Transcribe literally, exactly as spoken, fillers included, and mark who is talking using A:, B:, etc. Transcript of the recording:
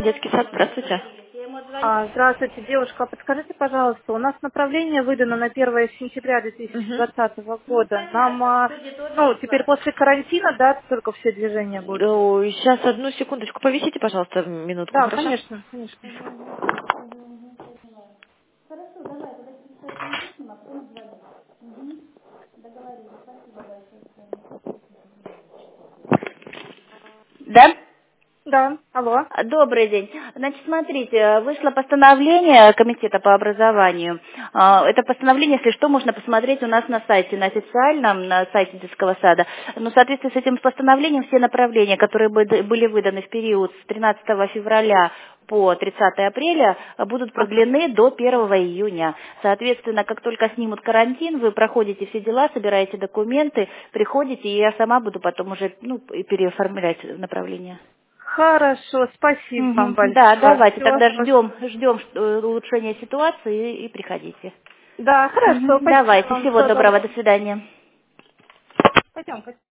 A: Детский сад, здравствуйте.
B: А, Здравствуйте, девушка. Подскажите, пожалуйста, у нас направление выдано на первое сентября две тысячи
A: Угу.
B: двадцатого года. Нам, а, ну, теперь после карантина, да, только все движения будут?
A: Сейчас одну секундочку повисите, пожалуйста, минутку,
B: Да,
A: хорошо?
B: конечно, конечно.
C: Да?
B: Да, алло.
C: Добрый день. Значит, смотрите, вышло постановление Комитета по образованию. А, Это постановление, если что, можно посмотреть у нас на сайте, на официальном, на сайте детского сада. Но в соответствии с этим постановлением все направления, которые бы- были выданы в период с тринадцатого февраля по тридцатое апреля, будут
B: Ага.
C: продлены до первого июня. Соответственно, как только снимут карантин, вы проходите все дела, собираете документы, приходите, и я сама буду потом уже ну, и переоформлять направление.
B: Хорошо, спасибо вам
C: Мгм. Да,
B: большое.
C: давайте
B: Все,
C: тогда ждем, ждем э, улучшения ситуации и, и приходите.
B: Да, хорошо,
C: Мгм.
B: спасибо
C: Давайте,
B: вам.
C: всего
B: Все,
C: доброго, до свидания.
B: пойдем.